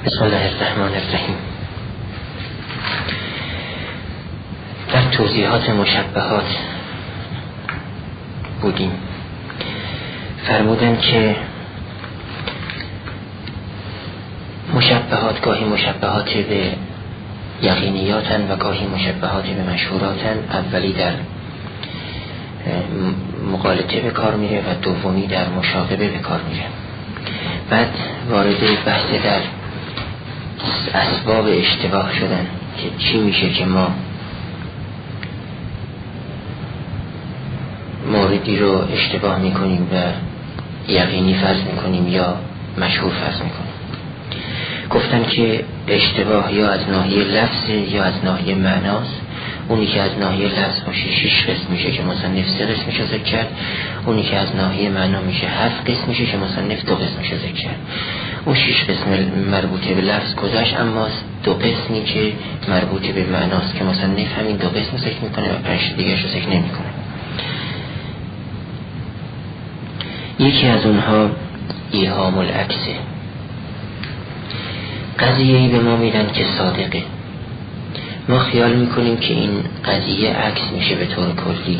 بسم الله الرحمن الرحیم. در توضیحات مشبهات بودیم. فرمودن که مشبهات گاهی مشبهات به یقینیاتن و گاهی مشبهات به مشهوراتن. اولی در مغالطه به کار میره و دومی در مشابهه به کار میره. بعد وارد بحث در اسباب اشتباه شدن که چی میشه که ما موردی رو اشتباه میکنیم و یقینی فرض میکنیم یا مشهور فرض میکنیم. گفتن که اشتباه یا از ناحیه لفظ یا از ناحیه معناست. اونی که از ناحیه لفظ باشه 6 قسم میشه که مصنف 3 قسمش رو ذکر کرد. اونی که از ناحیه معنا میشه 7 قسم میشه که مصنف 2 قسمش رو ذکر کرد. اون 6 قسم مربوطه به لفظ گذاشت، اما 2 قسمی که مربوطه به معناست که مصنف همین 2 قسم ذکر میکنه و 5 دیگه‌اش رو ذکر نمیکنه. یکی از اونها ایهام العکسه. قضیه‌ای به ما میدن که صادقه، ما خیال میکنیم که این قضیه عکس میشه به طور کلی،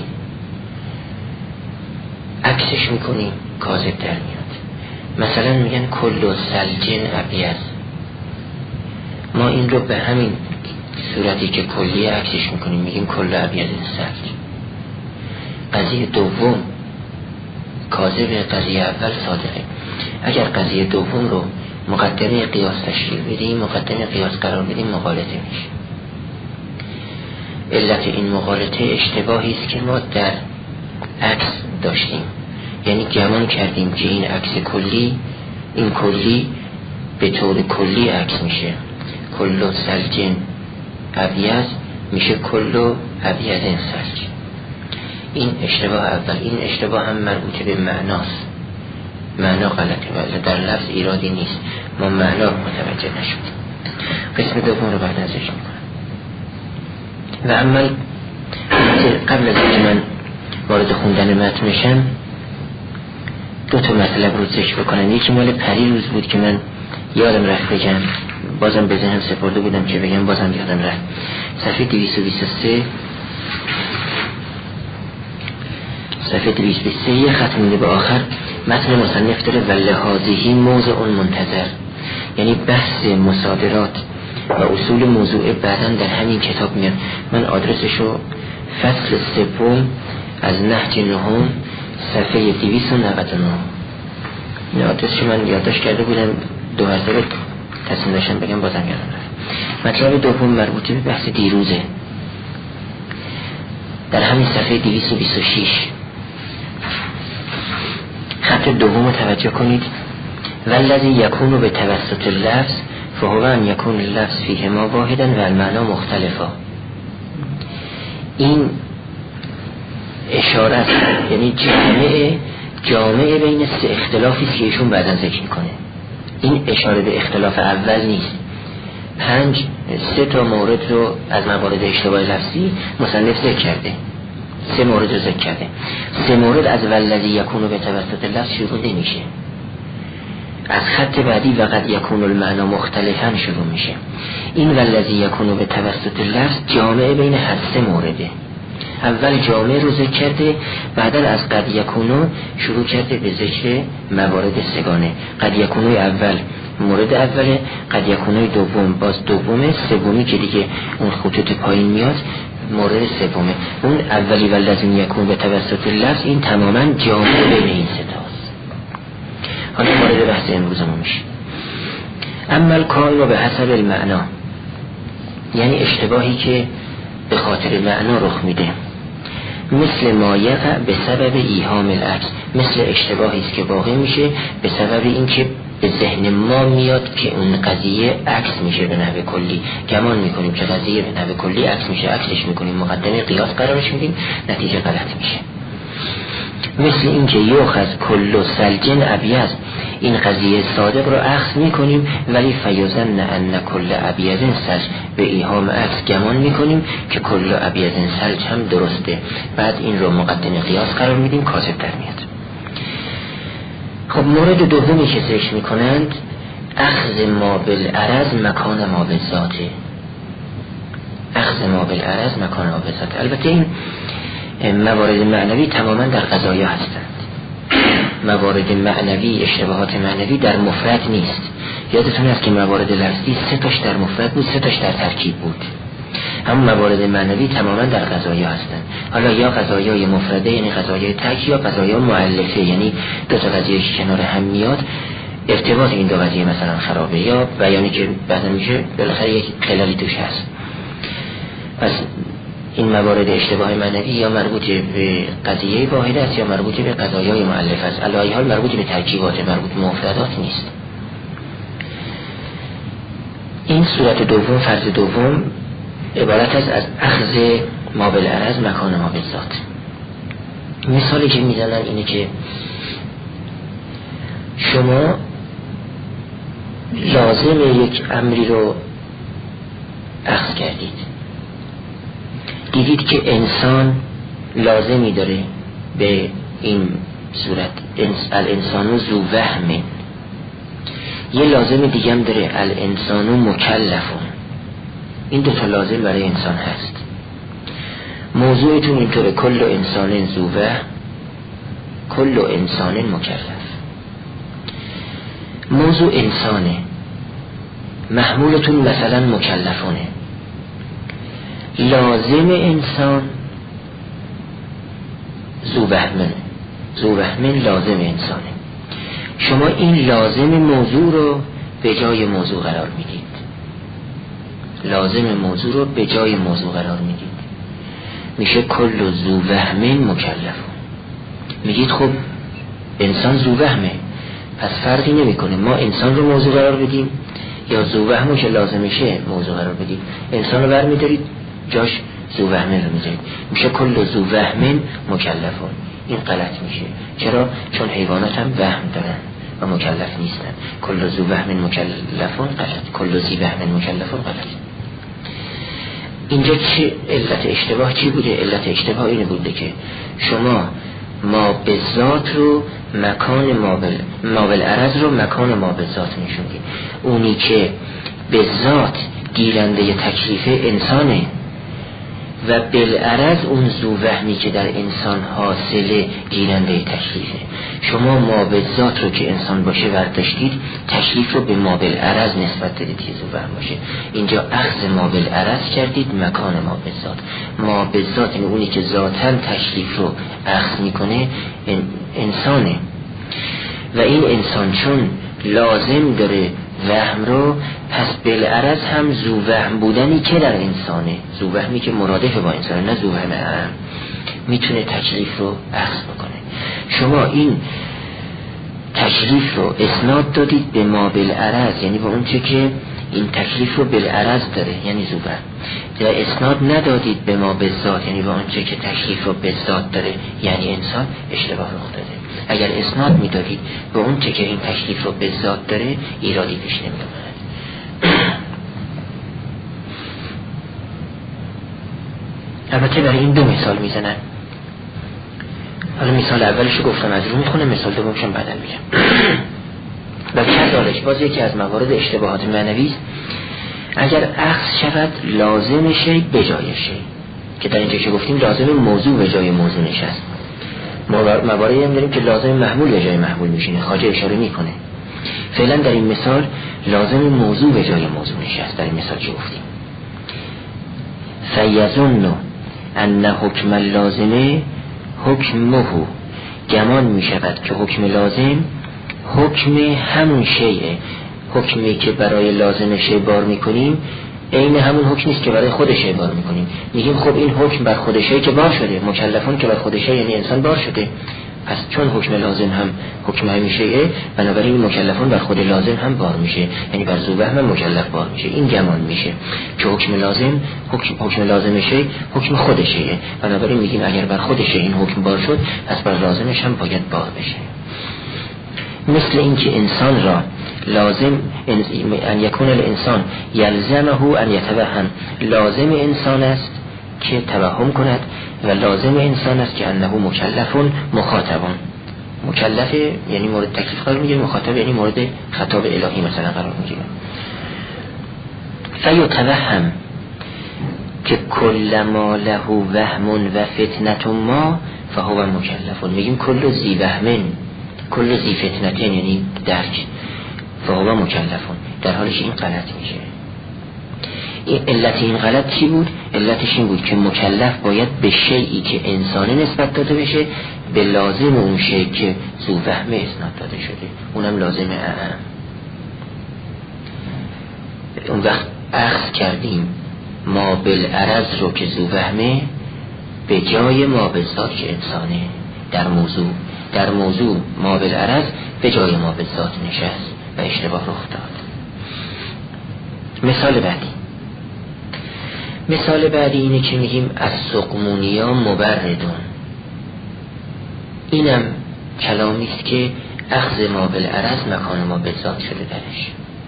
عکسش میکنیم کاذب در میاد. مثلا میگن کل سلجن ابیض، ما این رو به همین صورتی که کلی عکسش میکنیم میگیم کل ابیض سلج. قضیه دوم کاذب، قضیه اول صادقه. اگر قضیه دوم رو مقدمه قیاس تشکیل بدیم، مقدمه قیاس قرار بدیم، مغالطه میشه. علت این مغالطه اشتباهی است که ما در عکس داشتیم، یعنی گمان کردیم که این عکس کلی، این کلی به طور کلی عکس میشه. کل سلجن ابیض میشه کل ابیض سلج. این اشتباه اول. این اشتباه هم مربوط به معناست. معنا غلطه ولی در لفظ ایرادی نیست، ما معنا متوجه نشدیم. قسم دوم رو بعد ازش میکنم. و اما قبل از اینکه من وارد خوندن متن بشم 2 مطلب رو ذکر بکنم. یکی مال پریروز بود که من یادم رفت بگم، بازم به ذهنم سپرده بودم که بگم، بازم یادم رفت. صفحه 223 یه خط میده به آخر متن مصنف داره ولهذه موضع منتظر، یعنی بحث مصادرات و اصول موضوع بعداً در همین کتاب میاد. من آدرسشو فصل 3 از نهج نهم صفحه 299 این آدرسشو من یادداشت کرده بودم، 2 مرتبه تصمیم داشتم بگم، بازم یادم رفت. مطلب دوم مربوط به بحث دیروزه، در همین صفحه 226 خط دوم رو توجه کنید. والذی یکون به توسط اللفظ فهو ان یکون اللفظ فیهما واحدا و المعنا مختلفا. این اشاره است، یعنی جامعه بین 3 اختلافی که ایشون بعداً ذکر میکنه. این اشاره به اختلاف اول نیست. 3 مورد رو از موارد اشتباه لفظی مصنف ذکر کرده، 3 مورد رو ذکر کرده. 3 مورد از والذی یکون به توسط اللفظ شروع نمیشه، از خط بعدی وقد یکون المعنا مختلفا شروع میشه. این والذی یکون به توسط اللفظ جامعه بین هر 3 مورده. اول جامعه رو ذکر کرده، بعدا از قد یکونو شروع کرده به ذکر موارد 3گانه. قد یکونو اول مورد اوله، قد یکونو دوم باز دومه، سومی که دیگه اون خطوط پایین میاد مورد 3. اون اولی والذی یکون به توسط اللفظ این تماما جامعه بین این 3 تاست. حالا مورد بحث امروزمون میشه. اما الکان رو به حسب المعنا، یعنی اشتباهی که به خاطر معنا رخ میده. مثل ما یقع به سبب ایهام العکس، مثل اشتباهی است که واقع میشه به سبب اینکه به ذهن ما میاد که اون قضیه عکس میشه به نحو کلی. گمان میکنیم که قضیه به نحو کلی عکس میشه، عکسش میکنیم، مقدمه قیاس قرارش میدیم، نتیجه غلط میشه. مثل اینکه یوخذ کل سلجن ابیض، این قضیه صادق رو اخذ میکنیم ولی فیظن ان کل ابیض سلج، به ایهام عکس گمان میکنیم که کل ابیض سلج هم درسته، بعد این رو مقدمه قیاس قرار میدیم، کاذب در میاد. خب مورد دومی که ذکر میکنند اخذ ما بالعرض مکان ما بالذاته. اخذ ما بالعرض مکان ما بالذاته. البته این موارد معنوی تماما در قضایا هستند. موارد معنوی، اشتباهات معنوی در مفرد نیست. یادتون هست که موارد لفظی 3 تاش در مفرد بود، 3 تاش در ترکیب بود. اما موارد معنوی تماما در قضایا هستند. حالا یا قضایای مفرده یعنی قضایای تک، یا قضایا مؤلفه یعنی دو تا قضیه که کنار هم میاد ارتباط این دو قضیه مثلا خرابه، یا بیانی که بعدا میشه بالاخره یک خلالی توش هست. پس این موارد اشتباه معنوی یا مربوط به قضیه واحد است یا مربوط به قضایای مؤلفه است. علی ای حال مربوط به ترکیبات، مربوط به مفردات نیست. این صورت دوم، فرض دوم عبارت است از اخذ ما بالعرض مکان ما بالذات. مثالی که میزنن اینه که شما لازم یک امری رو اخذ کردید، دیدید که انسان لازمی داره به این صورت، الانسان ذو وهم، یه لازم دیگه هم داره الانسان مکلفون. این دو تا لازم برای انسان هست. موضوعتون اینطوره کل انسان ذو وهم کل انسان مکلف. موضوع انسانه، محمولتون مثلا مکلفونه. لازم انسان ذو وهم لازم انسانه. شما این لازم موضوع رو به جای موضوع قرار میدید. لازم موضوع رو به جای موضوع قرار میدید، میشه کل ذو وهم مکلفون. میگید خب انسان ذو وهمه، پس فرقی نمیکنه ما انسان رو موضوع قرار بدیم یا ذو وهمو که لازمشه موضوع قرار بدیم. انسان رو برمیدارید جاش ذو وهمه رو میذارید، میشه کل ذو وهم مکلفون. این غلط میشه. چرا؟ چون حیوانات هم وهم دارن و مکلف نیستن. کل ذو وهم مکلفون غلط، کل ذی وهم مکلفون غلط. اینجا چه علت اشتباه چی بوده؟ علت اشتباه اینه بوده که شما ما به ذات رو مکان ما بالعرض رو مکان ما به ذات نشوندید. اونی که به ذات گیرنده تکلیف انسانه و بالعرض اون ذو وهمی که در انسان حاصله گیرنده تکلیفه. شما ما به ذات رو که انسان باشه برداشتید، تکلیف رو به ما بالعرض نسبت دادید که ذو وهم باشه. اینجا اخذ ما بالعرض کردید مکان ما به ذات. ما به ذات یعنی اونی که ذاتاً تکلیف رو اخذ میکنه انسانه و این انسان چون لازم داره وهم رو، پس بالعرض هم ذو وهم بودنی که در انسانه، ذو وهمی که مرادف با انسانه نه ذو وهم هم، میتونه تکلیف رو اخذ بکنه. شما این تکلیف رو اسناد دادید به ما بالعرض، یعنی به اون چه که این تکلیف رو بالعرض داره یعنی ذو وهم. در اسناد ندادید به ما بالذات، یعنی به اون چه که تکلیف رو بالذات داره یعنی انسان. اشتباه رخ داده. اگر اسناد میدادید به اون چه که این تکلیف رو به ذات داره ایرادی پیش نمی‌آمد. البته برای این دو مثال میزنن. حالا مثال اولشو گفتم از رو میخونم، مثال دومشم بعداً میگم. و کذالک باز یکی از موارد اشتباهات معنوی است اگر اخذ شود لازم شی به جای شی، که در اینجا که گفتیم لازم موضوع به جای موضوع نشست. مواردی هم داریم که لازم محمول به جای محمول میشینه، خواجه اشاره میکنه. فعلا در این مثال لازم موضوع به جای موضوع نشست. در این مثال که گفتیم فیظن ان حکم اللازمه حکمه، گمان میشود که حکم لازم حکم همون شیء، حکمی که برای لازم شی بار میکنیم این همون حکم نیست که برای خود شی بار میکنیم. میگیم خب این حکم بر خود شی که بار شده، مکلفون که بر خود شی یعنی انسان بار شده، پس چون حکم لازم هم حکم همین شیء بنابراین مکلفون بر خود لازم هم بار میشه، یعنی بر ذو وهم مکلف بار میشه. این گمان میشه که حکم لازم حکم لازم شی حکم خود شیء، بنابراین میگیم اگر بر خود شی این حکم بار شد پس بر لازمش هم باید بار بشه. مثل اینکه انسان را لازم ان یکون الانسان یلزمه ان یتوهم، لازم انسان است که توهم کند و لازم انسان است که انه مکلفون مخاطبون. مکلف یعنی مورد تکلیف قرار میگیره، مخاطب یعنی مورد خطاب الهی مثلا قرار میگیره. فیتوهم که کل ما له وهم و فتنه ما فهو مکلف. میگیم کل ذی وهم کل ذی فتنه یعنی درک، فهو مکلف، در حالش این غلط میشه. علت این غلط چی بود؟ علتش این بود که مکلف باید به شیئی که انسانی نسبت داده بشه به لازم اون شیئی که ذو وهم اسناد داده شده، اونم لازم اعم. اون وقت اخذ کردیم ما بالعرض رو که ذو وهمه به جای ما بالذات که انسانه. در موضوع ما بالعرض به جای ما بالذات نشست و اشتباه رخ داد. مثال بعدی اینه که میگیم از سقمونیا مبردون. اینم کلامی است که اخذ ما بالعرض مکان ما بالذات شده درش.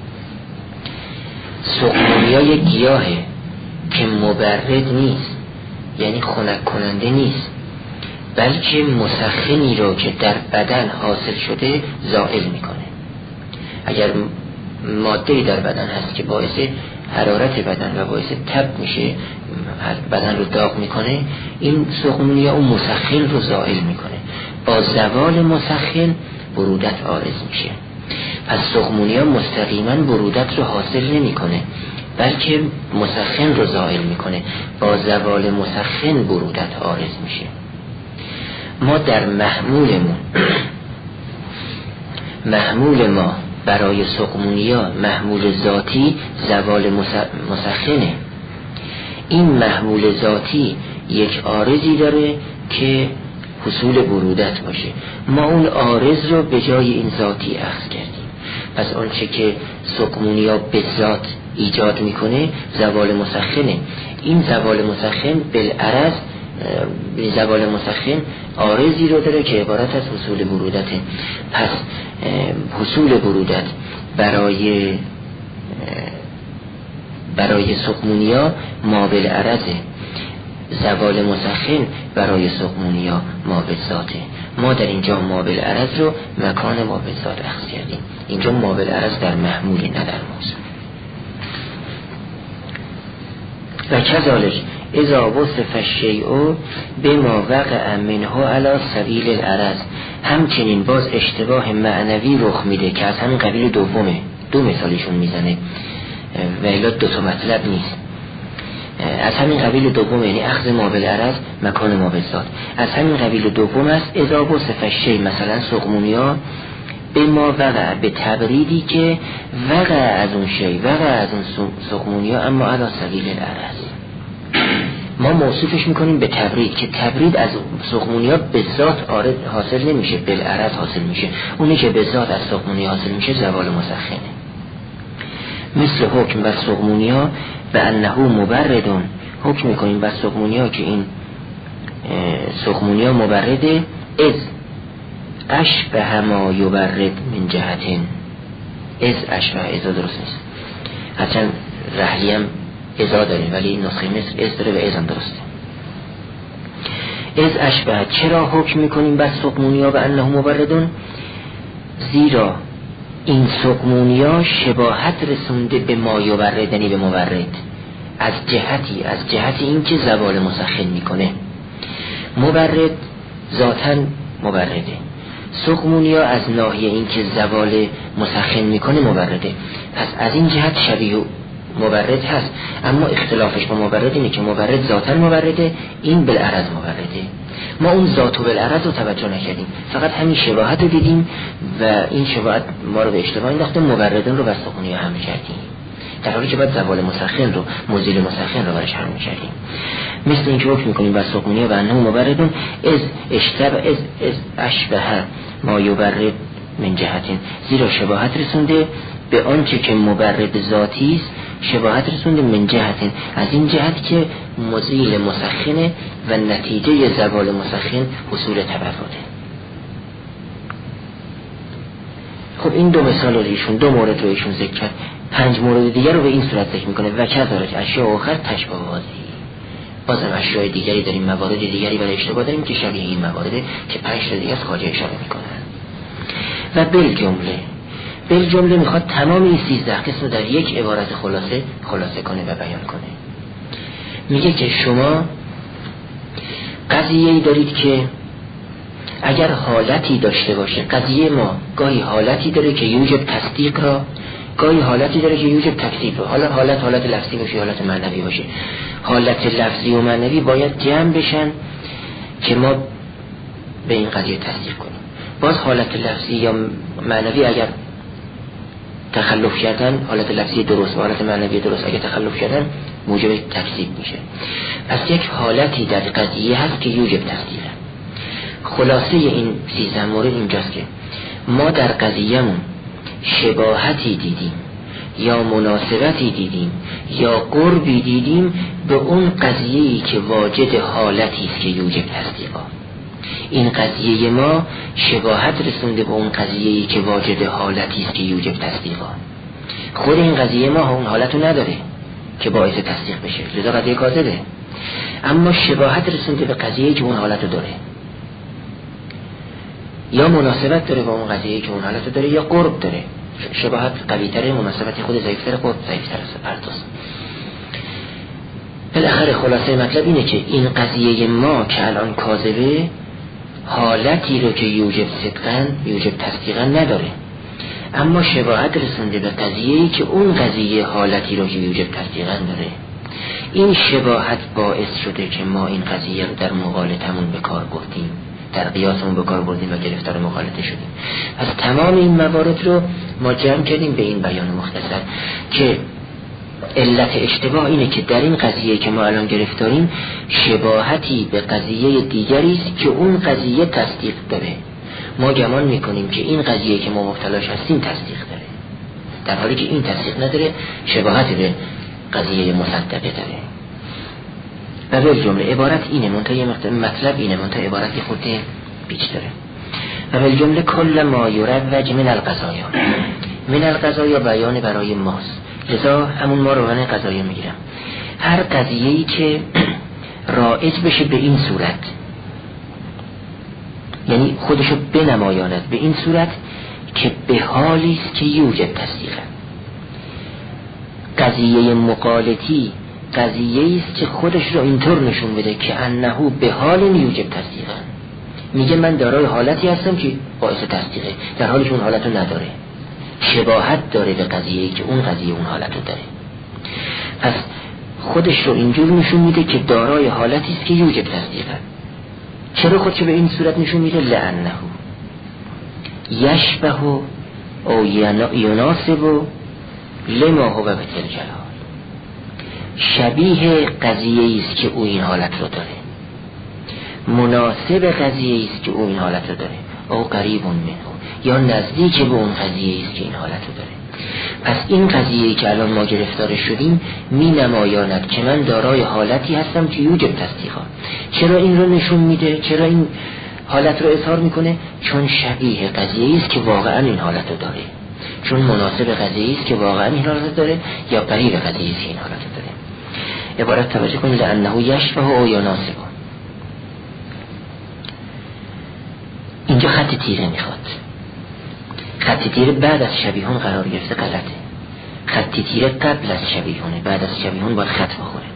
سقمونیا یک گیاهه که مبرد نیست، یعنی خنک کننده نیست، بلکه مسخنی رو که در بدن حاصل شده زائل میکنه. اگر ماده‌ای در بدن هست که باعث حرارت بدن و باعث تب میشه، بدن رو داغ میکنه، این سقمونیا اون مسخن رو زائل میکنه. با زوال مسخن برودت عارض میشه. پس سقمونیا مستقیما برودت رو حاصل نمیکنه، بلکه مسخن رو زائل میکنه. با زوال مسخن برودت عارض میشه. ما در محمول ما برای سقمونیا محمول ذاتی زوال مسخنه. این محمول ذاتی یک عارضی داره که حصول برودت باشه. ما اون عارض رو به جای این ذاتی اخذ کردیم. پس آنچه که سقمونیا به ذات ایجاد میکنه زوال مسخنه. این زوال مسخن بالعرض، زوال مسخن عارضی رو داره که عبارت از حصول برودته. پس حصول برودت برای سقمونیا ما بالعرضه، زوال مسخن برای سقمونیا ما بالذاته. ما در اینجا ما بالعرض رو مکان ما بالذات اخذ کردیم. اینجا ما بالعرض در محمولی نه در موضوع. و کذالک اذا وصف الشیء بما وقع منه علی سبیل العرض، همچنین باز اشتباه معنوی رخ میده که از همین قبیل دومه. دو مثالشون میزنه و الا دو تا مطلب نیست. از همین قبیل دوم یعنی اخذ ما بالعرض مکان ما بالذات. از همین قبیل دوم است اذا وصف الشیء، مثلا سقمونیا به ما وقع، به تبریدی که وقع از اون شیء، وقع از اون سقمونیا، اما علی سبیل العرض. ما موصوفش میکنیم به تبرید که تبرید از سقمونیا به ذات حاصل نمیشه، بالعرض حاصل میشه. اونی که به ذات از سقمونیا حاصل میشه زوال مسخنه. مثل حکم بر سقمونیا به انه مبردون، حکم میکنیم بر سقمونیا که این سقمونیا مبرده. از اشبه ما یبرد من جهتین، از اشبه، ازا درست نیست، هرچند رحلی هم ازا داریم ولی نسخه مصر از داره و از هم درسته. از اشبه، چرا حکم میکنیم بر سقمونیا به انه مبردون؟ زیرا این سقمونیا شباهت رسونده به ما یبردنی، به مبرد، از جهتی این که زوال مسخن میکنه. مبرد ذاتاً مبرده، سقمونیا از ناحیه این که زوال مسخن میکنه مبرده. پس از این جهت شبیه مبرد هست، اما اختلافش با مبرد اینه که مبرد ذاتاً مبرده، این بالعرض مبرده. ما اون ذات و بالعرض رو توجه نکردیم، فقط همین شباهت رو دیدیم و این شباهت ما رو به اشتباه انداخته، مبردن رو بر سقمونیا حمل کردیم، در حالی که باید زوال مسخن رو، مزیل مسخن رو برش حمل کردیم. مثل این که حکم میکنیم بر سقمونیا و انه مبردون از اشبه ما یبرد من جهتین، زیرا شباهت رسونده به آنچه که مبرد ذاتی است، شباهت رسونده من جهتین، از این جهت که مزیل مسخنه و نتیجه زوال مسخن حصول تبرده. خب این دو مثال رو ایشون، دو مورد رو ایشون ذکر کرد. 5 مورد دیگر رو به این صورت ذکر میکنه و کذالک اشیاء آخر تشبه بازی، بازم اشیاء دیگری داریم، موارد دیگری برای اشتباه داریم که شبیه این موارده که 5 تا دیگه از خواجه اشاره میکنن. و بالجمله میخواد تمام این 13 قسم رو در یک عبارت خلاصه کنه و بیان کنه. میگه که شما قضیه‌ای دارید که اگر حالتی داشته باشه، قضیه ما گاهی حالتی داره که یوجب تصدیق را، گاهی حالتی داره که یوجب تکذیب را. حالا حالت لفظی باشه، حالت معنوی باشه. حالت لفظی و معنوی باید جمع بشن که ما به این قضیه تصدیق کنیم. باز حالت لفظی یا معنوی اگر تخلف کردن، حالت لفظی درست و حالت معنوی درست اگر تخلف کردن موجب تکذیب میشه. پس یک حالتی در قضیه هست که یوجب تصدیقه. خلاصه این 13 مورد اینجاست که ما در قضیه‌مون شباهتی دیدیم یا مناسبتی دیدیم یا قربی دیدیم به اون قضیه‌ای که واجد حالتی است که یوجب تصدیقه. این قضیه ما شباهت رسونده به اون قضیه‌ای که واجد حالتی است که یوجب تصدیقه. خود این قضیه ما اون حالتو نداره که باعث تصدیق بشه، لذا قضیه کاذبه. اما شباهت رسونده به قضیه‌ای که اون حالتو داره، یا مناسبت داره با اون قضیه‌ای که اون حالتو داره، یا قرب داره. شباهت قوی‌تره، مناسبت خود ضعیف‌تره، قرب ضعیف‌تره از هر دوست. بالاخره خلاصه مطلب اینه که این قضیه ما که الان کاذبه حالتی رو که یوجب صدقاً یوجب تصدیقاً نداره، اما شباهت رسونده به قضیه‌ای که اون قضیه حالتی رو که یوجب تصدیقاً داره. این شباهت باعث شده که ما این قضیه رو در مقالطمون به کار بردیم، در قیاسمون به کار بردیم و گرفتار مقالطه شدیم. پس تمام این موارد رو ما جمع کردیم به این بیان مختصر که علت اشتباه اینه که در این قضیه که ما الان گرفتاریم شباهتی به قضیه دیگری است که اون قضیه تصدیق داره. ما گمان میکنیم که این قضیه که ما مبتلاش هستیم تصدیق داره، در حالی که این تصدیق نداره، شباهت به قضیه مصدقه داره. و بالجمله عبارت اینه، منتهی مطلب اینه، منتهی عبارتی خورده پیچ داره. و بالجمله کل ما یروج من القضایا بیان برای ماست، لذا همون ما رو من قضایا میگیرم. هر قضیه‌ای که رائج بشه به این صورت، یعنی خودشو بنمایاند به این صورت که به حالی است که یوجب تصدیقه. قضیه مقالطی قضیه است که خودش رو اینطور نشون بده که انه به حال یوجب تصدیقه. میگه من دارای حالتی هستم که باعث تصدیقه، در حالی که اون حالتو نداره، شباهت داره به قضیه‌ای که اون قضیه اون حالتو داره. پس خودش رو اینجور نشون میده که دارای حالتی است که یوجب تصدیقه. چرا خودشو به این صورت نشون میده؟ لعنه یشبه او یناسب لما هو به تلک الحال. شبیه قضیه است که او این حالت رو داره، مناسب قضیه است که او این حالت رو داره، او قریب منه، یا نزدیک به اون قضیه است که این حالت رو داره. پس این قضیه‌ای که الان ما گرفتار شدیم می نمایاند که من دارای حالتی هستم که یوجب تصدیقا. چرا این رو نشون میده؟ چرا این حالت رو اظهار میکنه؟ چون شبیه قضیه‌ای است که واقعا این حالت رو داره، چون مناسب قضیه‌ای است که واقعا این حالت رو داره، یا قریب قضیه‌ای است که این حالت رو داره. عبارت توجه کنید، لانه یشبه او یناسب. اینجا خط تیره میخواد. خط تیره بعد از شبیهون قرار گرفته، غلطه. خط تیره قبل از شبیهونه، بعد از شبیهون باید خط بخوره.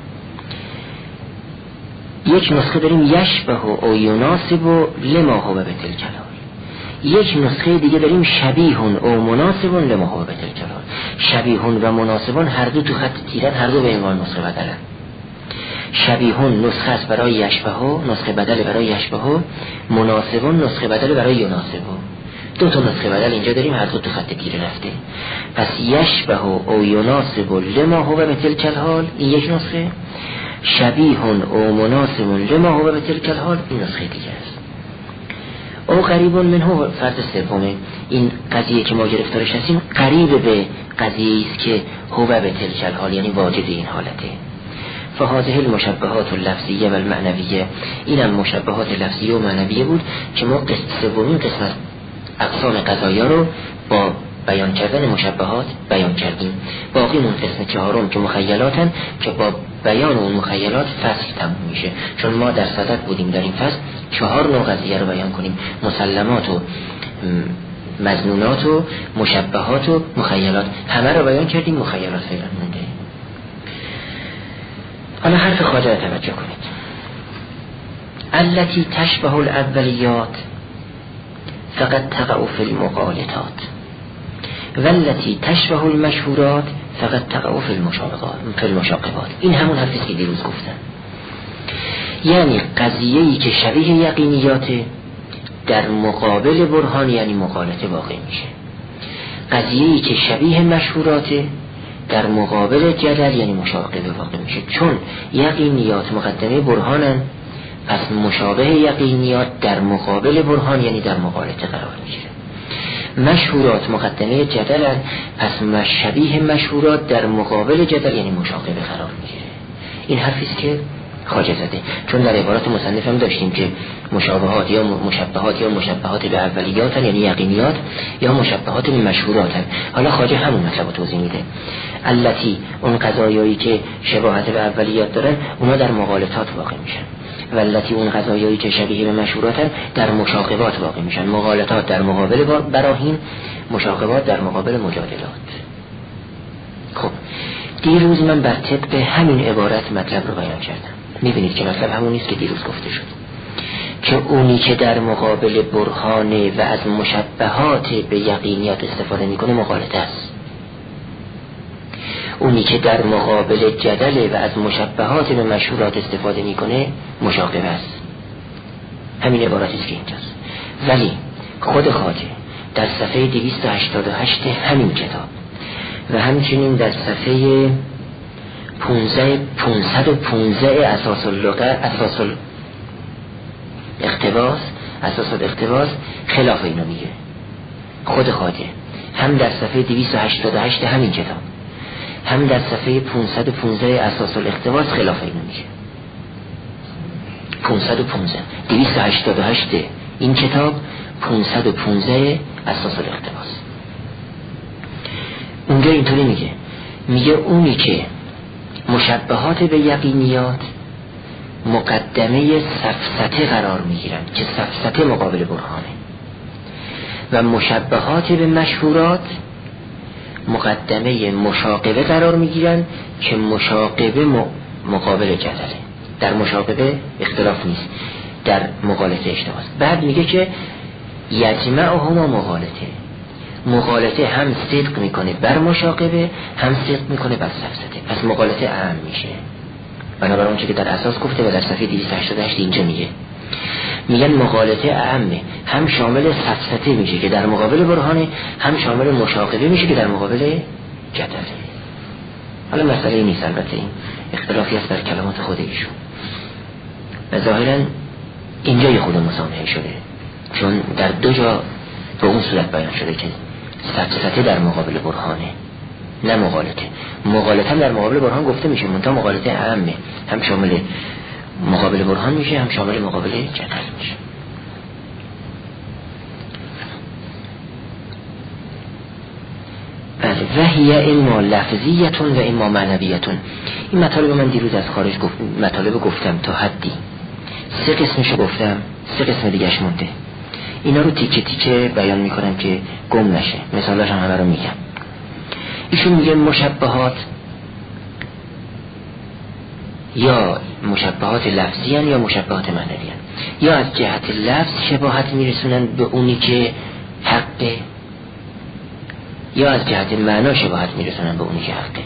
یک نسخه داریم یشبه او یناسب لما هو به تلک الحال. یک نسخه دیگه داریم شبیهون او مناسبون لما هو به تلک الحال. شبیهون و مناسبون هر دو تو خط تیره، هر دو به عنوان نسخه بدلن. شبیهون نسخه است برای یشبه، نسخه بدل برای یشبه، مناسبون نسخه بدل برای یناسب. دو تا نسخه بدل اینجا داریم، هر دو تو خط تیره رفته. پس یشبه او یناسب لما هو به تلک الحال این یک نسخه، شبیهون او مناسبون لما هو به تلک الحال این نسخه دیگه است. او قریبون منه فرد سومه. این قضیه که ما گرفتارش هستیم قریب به قضیه است که هو به تلک الحال یعنی واجد این حالته. فهذه المشبهات اللفظیه و المعنویه، اینم مشبهات لفظیه و معنویه بود که ما سومین قسمت اقسام قضایا رو با بیان کردن مشبهات بیان کردیم. باقی اون قسم چهارم که مخیلاتن که با بیان اون مخیلات فصل تموم میشه، چون ما در صدد بودیم در این فصل 4 نوع قضیه رو بیان کنیم، مسلمات و مظنونات و مشبهات و مخیلات، همه رو بیان کردیم، مخیلات فعلا مونده. حالا حرف خواجه توجه کنید. التي تشبه الاولیات فقط تقع فی المغالطات والتي تشبه المشهورات فقط تقع فی المشاقبات. این همون حرفی که دیروز گفتم، یعنی قضیه‌ای که شبیه یقینیاته در مقابل برهان یعنی مغالطه واقع میشه، قضیه‌ای که شبیه مشهوراته در مقابل جدل یعنی مشاقبه واقع میشه. چون یقینیات مقدمه برهانن، پس مشابه یقینیات در مقابل برهان یعنی در مغالطه قرار میگیره. مشهورات مقدمه جدلن، پس شبیه مشهورات در مقابل جدل یعنی مشاقبه قرار میگیره. این حرفیست که خواجه زده، چون در عبارات مصنف هم داشتیم که مشابهات یا مشبهات به اولیاتن یعنی یقینیات، یا مشبهات به مشهوراتن. حالا خواجه همون مطلب رو توضیح میده. التی اون قضایایی که شباهت به اولیات دارن اونا در مغالطات واقع میشن، والتی اون قضایایی که شبیه به مشهوراتن در مشاقبات واقع میشن. مغالطات در مقابل براهین، مشاقبات در مقابل مجادلات. خب دیروز من بر طبق همین عبارت مطلب رو بیان کردم. میبینید که مطلب همون نیست که دیروز گفته شد، که اونی که در مقابل برهانه و از مشبهات به یقینیات استفاده میکنه مغالطه است، اونی که در مقابل جدل و از مشبهات به مشهورات استفاده میکنه مشاقبه است. همین عبارتی است که اینجاست. ولی خود خواجه در صفحه 288 همین کتاب و همچنین در صفحه 515 اساس الاقتباس خلاف اینو میگه. خود خواجه هم در صفحه 288 همین کتاب هم در صفحه 515 اساس الاقتباس خلاف اینو میگه. 288 این کتاب، 515 اساس الاقتباس. اونجا اینطوری میگه اونی که مشبهات به یقینیات مقدمه سفسطه قرار میگیرن که سفسطه مقابل برهانه، و مشبهات به مشهورات مقدمه مشاقبه قرار میگیرن که مشاقبه مقابل جدله. در مشاقبه اختلاف نیست، در مغالطه اشتباه. بعد میگه که یجمعهما مغالطه هم صدق میکنه بر مشاقبه، هم صدق میکنه بر سفسطه، پس مغالطه اعم میشه. بنابراین اون چیزی که در اساس گفته و در صفحه 288 اینجا میگن مغالطه اعمه، هم شامل سفسطه میشه که در مقابل برهانه، هم شامل مشاقبه میشه که در مقابل جدله. حالا مسئله نیست، البته این اختلافی است در کلمات خود ایشون و ظاهرا اینجا یه خود مسامحه شده، چون در دو جا به اون صورت بیان شده که سفسطه در مقابل برهانه نه مغالطه هم در مقابل برهان گفته میشه، منتها مغالطه اعمه، هم شامل مقابل برهان میشه هم شامل مقابل جدل میشه. بله، وحی اما لفظیتون و اما معنویتون. این مطالب من دیروز از خارج مطالب گفتم تا حدی، 3 قسمشو گفتم، 3 قسم دیگهش مونده. اینا رو تیکه تیکه بیان میکنم که گم نشه، مثالاش هم همه رو میگم. ایشون میگه مشبهات یا مشبهات لفظی هن یا مشبهات معنوی هن. یا از جهت لفظ شباهت میرسونن به اونی که حقه، یا از جهت معنا شباهت میرسونن به اونی که حقه.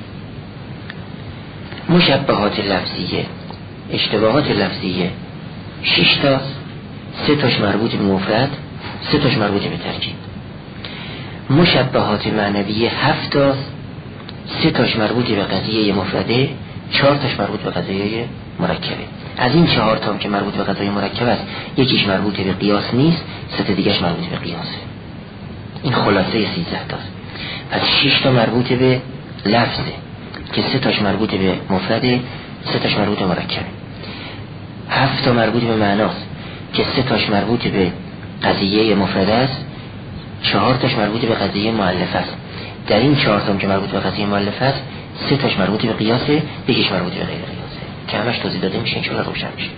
مشبهات لفظیه، اشتباهات لفظیه 6 تاست، 3 تاش مربوط به مفرد، 3 تاش مربوط به ترکیب. مشبهات معنویه 7 تاست، 3 تاش مربوط به قضیه مفرده، 4 تاش مربوط به قضیه مرکبه. از این 4 تا که مربوط به قضیه مرکب است، یکیش مربوط به قیاس نیست، 3 تا دیگه‌اش مربوط به قیاسه. این خلاصه 13 تاست. پس 6 تا مربوط به لفظه که 3 تاش مربوط به مفرده، 3 تاش مربوط به مرکبه. 7 تا مربوط به معناست که 3 تاش مربوط به قضیه مفرده است، 4 تاش مربوط به قضیه مؤلفه است. در این 4 تا که مربوط به قضیه مؤلفه است 3 تاش مربوط به قیاسه، 1 مربوط به غیر قیاسه که همش توضیح داده میشه، ان شاءالله روشن میشه.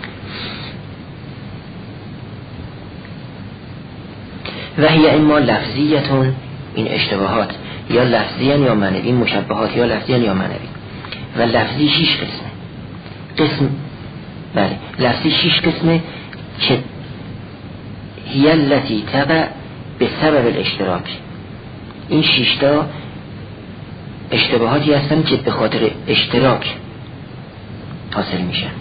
و هی اما لفظیتون، این اشتباهات یا لفظیان یا معنوی، این مشبهات یا لفظیان یا معنوی. و لفظی 6 قسمه. بله لفظی 6 قسمه که هی التي تبع به سبب الاشتراک. این 6 تا اشتباهاتی هستن که به خاطر اشتراک حاصل میشن.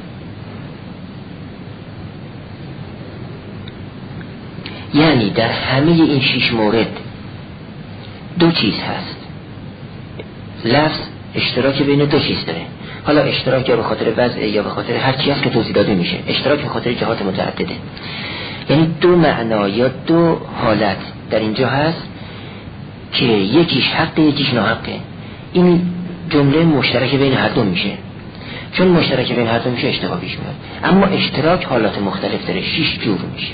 یعنی در همه این 6 مورد 2 چیز هست. لفظ اشتراک بین 2 چیز داره. حالا اشتراک یا به خاطر وضع یا به خاطر هر چیز که توضیح داده میشه. اشتراک به خاطر جهات متعدده. یعنی 2 معنا یا 2 حالت در اینجا هست که یکیش حقه یکیش ناحقه. این جمله مشترک بین هر دو میشه. چون مشترک بین هر دو میشه اشتباه پیش میاد. اما اشتراک حالات مختلف داره، 6 جور میشه.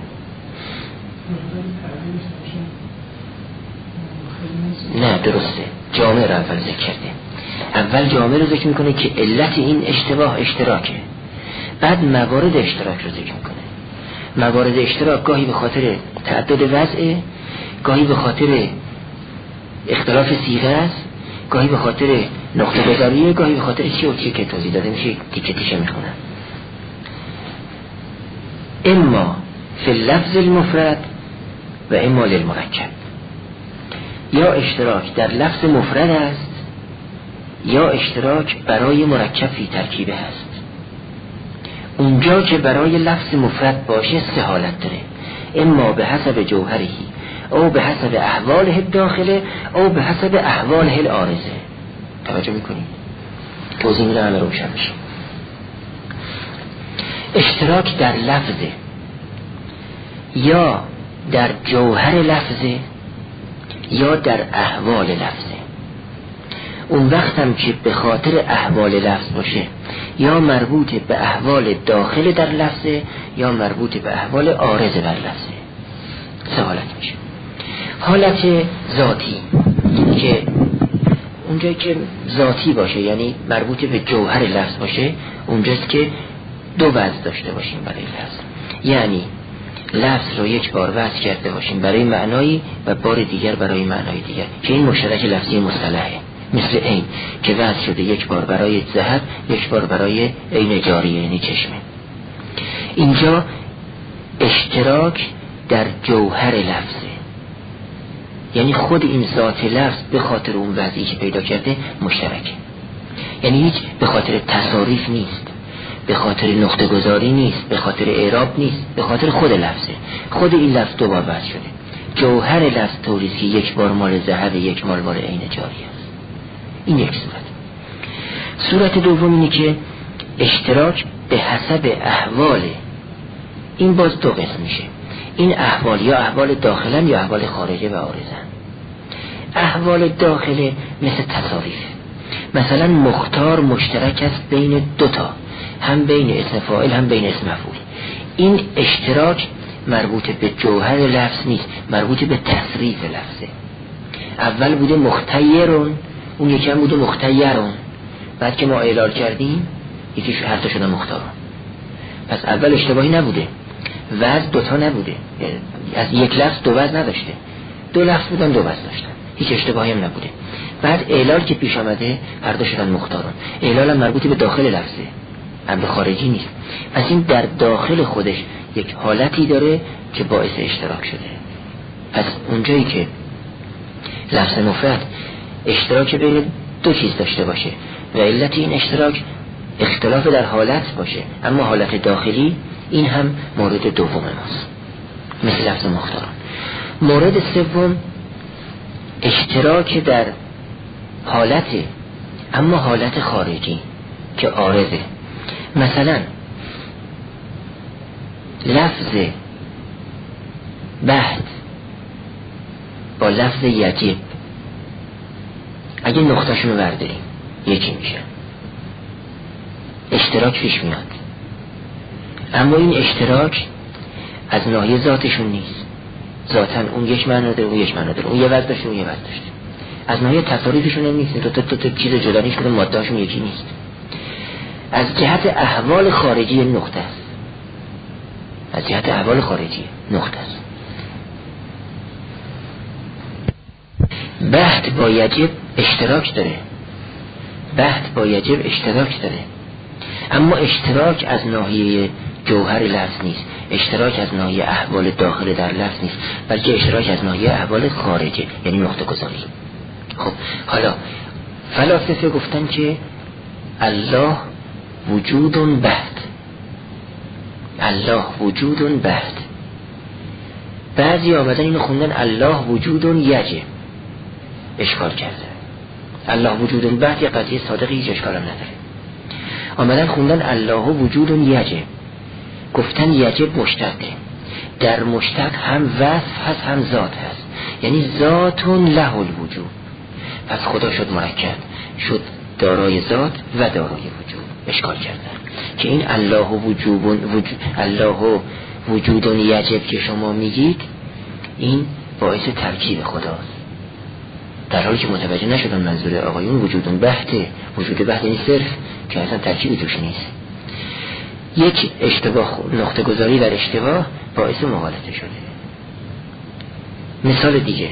نه درسته، جامعه رو اول ذکر کرده. اول جامعه رو ذکر میکنه که علت این اشتباه اشتراکه، بعد موارد اشتراک رو ذکر میکنه. موارد اشتراک گاهی به خاطر تعدد وضع، گاهی به خاطر اختلاف صیغه است، گاهی به خاطر نقطه گذاریه، گاهی به خاطر چی و چی که توضیح داده میشه تیکه تیکه میخونن. اما فی اللفظ المفرد و اما للمرکب. یا اشتراک در لفظ مفرد است یا اشتراک برای مرکب فی ترکیبه است. اونجا که برای لفظ مفرد باشه 3 حالت داره. اما به حسب جوهری او به حسب احواله الداخله او به حسب احواله العارضه. توجه میکنید؟ توضیح میدم همه روشن میشه. اشتراک در لفظه یا در جوهر لفظه یا در احوال لفظه. اون وقت هم که به خاطر احوال لفظ باشه یا مربوط به احوال داخل در لفظه یا مربوط به احوال عارض بر لفظه. 3 حالت میشه. حالت ذاتی که اونجایی که ذاتی باشه یعنی مربوط به جوهر لفظ باشه، اونجاست که 2 وضع داشته باشیم برای لفظ. یعنی لفظ رو یک بار وضع کرده باشیم برای معنایی و بار دیگر برای معنای دیگر، که این مشترک لفظی مصطلحه. مثل عین که وضع شده یک بار برای ذهب، یک بار برای عین جاریه یعنی چشمه. اینجا اشتراک در جوهر لفظه، یعنی خود این ذات لفظ به خاطر اون وضعی که پیدا کرده مشترکه. یعنی هیچ به خاطر تصاریف نیست، به خاطر نقطه گذاری نیست، به خاطر اعراب نیست، به خاطر خود لفظه. خود این لفظ 2 بار وضع شده. جوهر لفظ طوریست که یک بار مال ذهب، یک مال عین جاری است. این یک صورت. صورت دوم اینه که اشتراک به حسب احواله. این باز 2 قسم میشه. این احوال یا احوال داخلن یا احوال خارجه و عارضن. احوال داخله مثل تصاریف. مثلا مختار مشترک است بین 2 تا، هم بین اسم فاعل هم بین اسم مفعول. این اشتراک مربوط به جوهر لفظ نیست، مربوط به تصریف لفظه. اول بوده مختیرون، اون یکی هم بوده مختیرون. بعد که ما اعلال کردیم یکیش هر تا شده مختارون. پس اول اشتباهی نبوده، وزن 2 تا نبوده، از یک لفظ 2 وزن نداشته، 2 لفظ بودن 2 وزن داشتن، هیچ اشتباهی هم نبوده. بعد اعلال که پیش آمده هر دو شدن مختارون. اعلال هم مربوط به داخل لفظه، امر خارجی نیست. پس این در داخل خودش یک حالتی داره که باعث اشتراک شده. پس اونجایی که لفظ مفرد اشتراک بین 2 چیز داشته باشه و علت این اشتراک اختلاف در حالت باشه، اما حالت داخلی، این هم مورد دوم ماست مثل لفظ مختاران. مورد سوم اشتراک در حالته اما حالت خارجی که عارضه. مثلا لفظ بهت با لفظ یجب اگه نقطه‌شون رو برداریم یکی میشه، اشتراک پیش میاد. اما این اشتراک از ناحیه ذاتشون نیست، ذاتاً اون یک معنا داره، اون یک معنا داره، اون یه وضع داشته، اون یه وضع داشته. از ناحیه تصاریفشون هم نیست، تو چیز جدا نیست که ماده‌هاشون یکی نیست. از جهت احوال خارجی نقطه است. از جهت احوال خارجی نقطه است. بحث با یجب اشتراک داره. بحث با یجب اشتراک داره. اما اشتراک از ناحیه جوهر لفظ نیست، اشتراک از ناحیه احوال داخل در لفظ نیست، بلکه اشتراک از ناحیه احوال خارجه، یعنی نقطه گذاری. خب حالا فلاسفه گفتن که الله وجود بحت، الله وجود بحت. بعضی آمدن اینو خوندن الله وجود یجب، اشکال کرده. الله وجود بحت یه قضیه صادقی، هیچ اشکال هم نداره. آمدن خوندن الله وجود یجب، گفتن یجب مشتقه، در مشتق هم وصف هست هم ذات هست، یعنی ذات له الوجود. پس خدا شد مرکب، شد دارای ذات و دارای وجود. اشکال کردن که این الله وجود یجب که شما میگید این باعث ترکیب خداست، در حالی که متوجه نشدن منظور آقایون وجود بحته. وجود بحت یعنی صرف که اصلا ترکیبی توش نیست. یک اشتباه، نقطه گذاری در اشتباه باعث مغالطه شده. مثال دیگه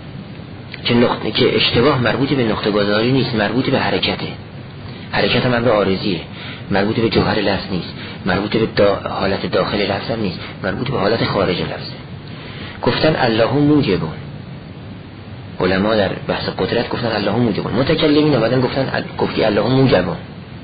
که اشتباه مربوط به نقطه گذاری نیست، مربوط به حرکته. حرکت هم امر عارضیه، مربوط به جوهر لفظ نیست، مربوط به حالت داخل لفظ هم نیست، مربوط به حالت خارج لفظه. گفتن الله موجبون، علما در بحث قدرت گفتن الله موجبون. متکلمین آمدن گفتن گفتی الله موجبون،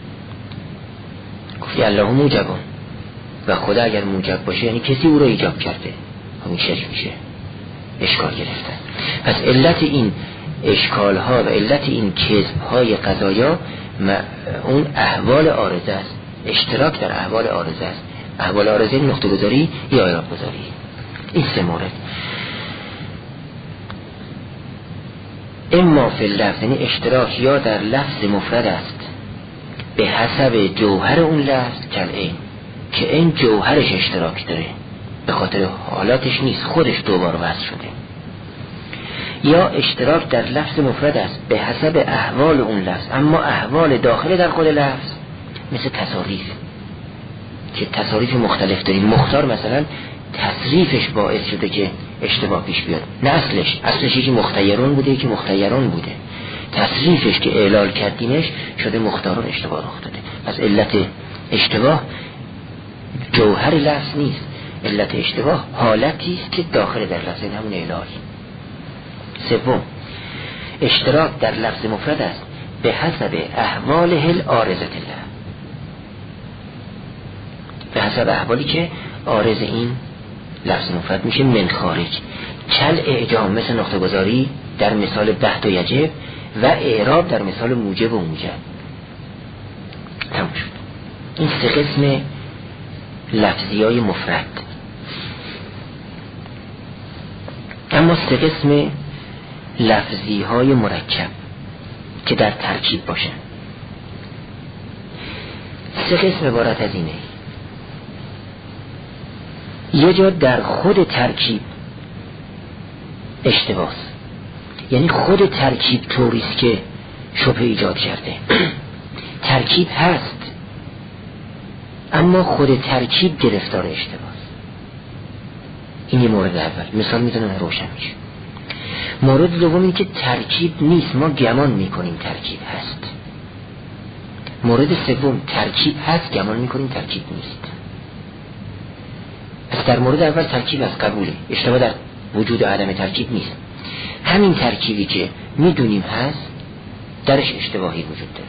گفتی الله موجبون و خدا اگر موجب باشه یعنی کسی او رو ایجاب کرده، همین شرک میشه. اشکال گرفتن. پس علت این اشکال ها و علت این کذب های قضایا اون احوال عارضه است، اشتراک در احوال عارضه است. احوال عارضه نقطه گذاری یا اعراب گذاری. این سه مورد. اما فی اللفظ، یعنی اشتراک یا در لفظ مفرد است به حسب جوهر اون لفظ کالعین، که این جوهرش اشتراک داره، به خاطر حالاتش نیست، خودش دوبار وصل شده. یا اشتراک در لفظ مفرد است به حسب احوال اون لفظ، اما احوال داخل در خود لفظ مثل تصاریف که تصاریف مختلف داریم. مختار مثلا تصریفش باعث شده که اشتباه پیش بیاد، نه اصلش یکی مختیرون بوده، یکی مختیرون بوده. تصریفش که اعلال کردیمش شده مختارون، اشتباه رخ داده. پس علت اشتباه جوهر لفظ نیست، علت اشتباه حالتی است که داخل در لفظ، همون اعلال. سوم، اشتراک در لفظ مفرد است به حسب احوال عارضه الله، به حسب احوالی که عارض این لفظ مفرد میشه من خارج، کل اعجام مثل نقطه گذاری در مثال بحت و یجب و اعراب در مثال موجب و موجب. تمام شد. این سه قسم لفظی های مفرد. اما سه قسم لفظی های مرکب که در ترکیب باشن. سه قسم عبارت از اینه. یه جا در خود ترکیب اشتباس، یعنی خود ترکیب طوریست که شبهه ایجاد کرده. ترکیب هست اما خود ترکیب گرفتار اشتباس. این یه مورد اول، مثال میزنم روشن میشه. مورد دوم این که ترکیب نیست، ما گمان میکنیم ترکیب هست. مورد سوم ترکیب هست، گمان میکنیم ترکیب نیست. پس در مورد اول ترکیب از قبوله، اشتباه در وجود عدم ترکیب نیست. همین ترکیبی که میدونیم هست درش اشتباهی وجود داره.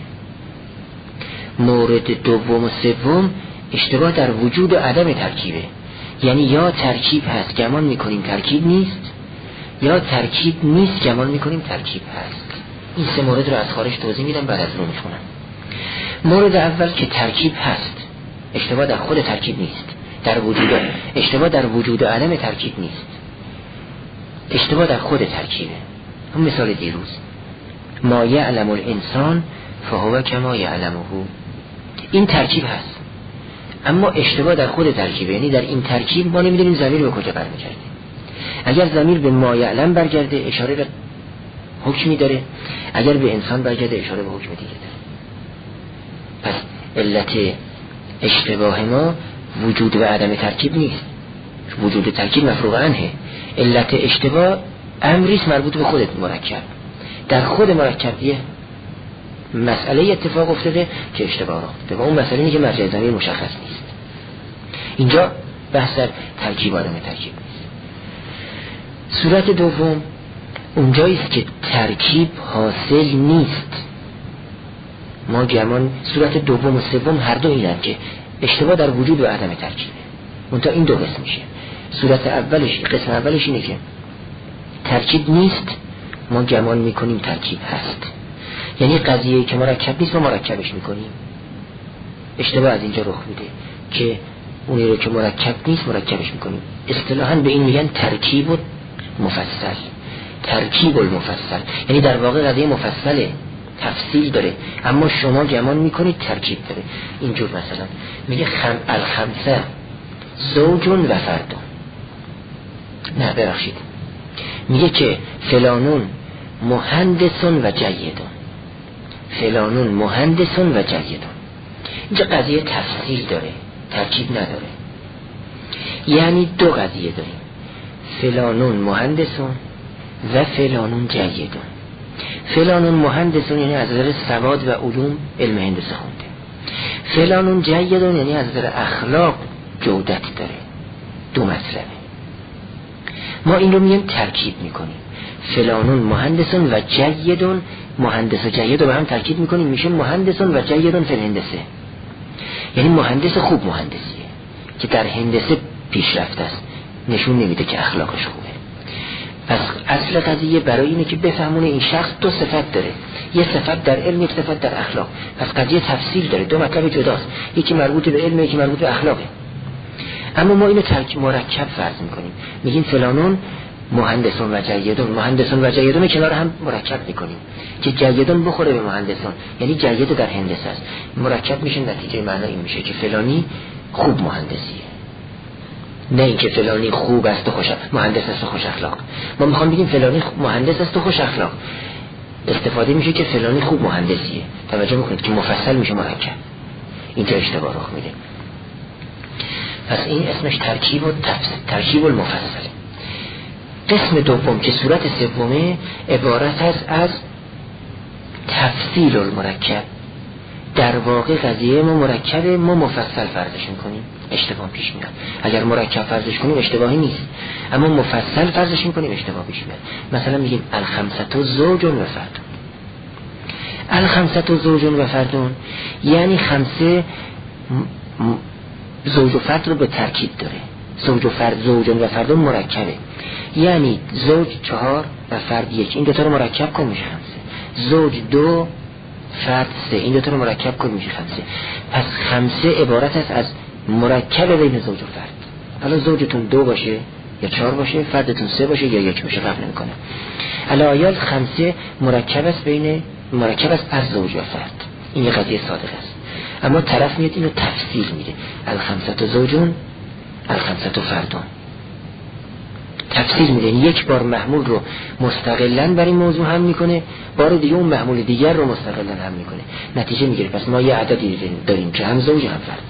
مورد دوم و سوم اشتباه در وجود عدم ترکیبه، یعنی یا ترکیب هست گمان میکنیم ترکیب نیست، یا ترکیب نیست گمان میکنیم ترکیب هست. این سه مورد رو از خارج توضیح میدم، بعد از رو میخونم. مورد اول که ترکیب هست، اشتباه در خود ترکیب نیست، در وجود، اشتباه در وجود عدم ترکیب نیست، اشتباه در خود ترکیبه. هم مثال دیروز، ما یعلم الانسان فهو کما یعلمه، این ترکیب هست اما اشتباه در خود ترکیبه، یعنی در این ترکیب ما نمیدونیم ضمیر به کجا برمیگرده. اگر ضمیر به ما یعلم برگرده اشاره به حکمی داره، اگر به انسان برگرده اشاره به حکم دیگه داره. پس علت اشتباه ما وجود و عدم ترکیب نیست، وجود ترکیب مفروغ عنه. علت اشتباه امریست مربوط به خودت مرکب. در خود مرکب یه مسئله اتفاق افتاده که اشتباه افتاده و اون مسئله اینه که مرجع ضمیر مشخص نیست. اینجا بحث در ترکیب آدم ترکیب نیست. صورت دوم اونجاییست که ترکیب حاصل نیست. ما گمان صورت دوم و سوم هر دو اینن که اشتباه در وجود و عدم ترکیبه. منتها این دو قسم میشه. صورت اولش، قسم اولش اینه که ترکیب نیست، ما گمان میکنیم ترکیب هست. یعنی قضیه‌ای که مرکب نیست ما مرکبش میکنیم. اشتباه از اینجا رخ میده که اونی رو که مرکب نیست مرکبش میکنیم. اصطلاحاً به این میگن ترکیب مفصل، ترکیب المفصل. یعنی در واقع قضیه مفصله، تفصیل داره، اما شما گمان میکنید ترکیب داره. اینجور مثلا میگه الخمسه زوجون و فردون. نه ببخشید، میگه که فلانون مهندسون و جیدون، فلانون مهندسون و جیدون. اینجا قضیه تفصیل داره، ترکیب نداره. یعنی دو قضیه داریم، فلانون مهندسون و فلانون جیدون. فلانون مهندسون یعنی از نظر سواد و علوم علم هندسه خونده. فلانون جیدون یعنی از نظر اخلاق جودت داره. دو مطلبه. ما این رو میگیم ترکیب میکنیم. فلانون مهندسون و جیدون، مهندس و جید رو به هم ترکیب میکنیم میشه مهندسون و جیدون فی الهندسه. یعنی مهندس خوب مهندسیه که در هندسه پیشرفته است، نشون نمیده که اخلاقش خوبه. پس اصل قضیه برای اینه که بفهمونه این شخص دو صفت داره، یه صفت در علم، یک صفت در اخلاق. پس قضیه تفصیل داره، دو مطلب جداست، یکی مربوط به علم، یکی مربوط به اخلاقه. اما ما اینو مرکب فرض میکنیم، میگیم فلانون مهندسون و جیدون، مهندسون و جیدون کنار هم مرکب میکنیم که جیدون بخوره به مهندسون، یعنی جید در هندسه است. مرکب میشه، نتیجه معنی این میشه که فلانی خوب مهندسیه، نه اینکه فلانی خوب است و خوش مهندس است و خوش اخلاق. ما میخوام بگیم فلانی مهندس است و خوش اخلاق، استفاده میشه که فلانی خوب مهندسیه. توجه میکنید که مفصل میشه مرکب. اینجا اشتباه رخ میده. پس این اسمش ترکیب و ترکیب المفصل. قسم دوم که صورت سومه عبارت است از تفصیل المرکب. در واقع قضیه ما مرکبه، ما مفصل فرضش میکنیم، اشتباه پیش میاد. اگر مرکب فرضش کنیم اشتباهی نیست، اما مفصل فرضش میکنیم اشتباه پیش میاد. مثلا میگیم الخمسه زوجون و فردون. الخمسه زوجون و فردون یعنی خمسه زوج و فرد رو به ترکیب داره. زوج و فرد، زوجون و فردون مرکبه، یعنی زوج 4 و فرد 1، این دوتا رو مرکب کن میشه خمسه. زوج 2 فرد 3، این دوتا رو مرکب کن میشه خمسه. پس خمسه عبارت است از مرکب بین زوج و فرد. حالا زوجتون 2 باشه یا 4 باشه، فردتون 3 باشه یا 1 باشه، فرق نمیکنه. الایات خمسه مرکب است بین، مرکب است از زوج و فرد. این یه قضیه صادق است. اما طرف میاد اینو تفصیل میده، الخمسه زوجون الخمسه فردون. تفصیل میده، یک بار محمول رو مستقلاً بر این موضوع هم میکنه، بار دیگه اون محمول دیگر رو مستقلاً هم میکنه. نتیجه میگیره پس ما یه عددی داریم که هم زوج هم فرده.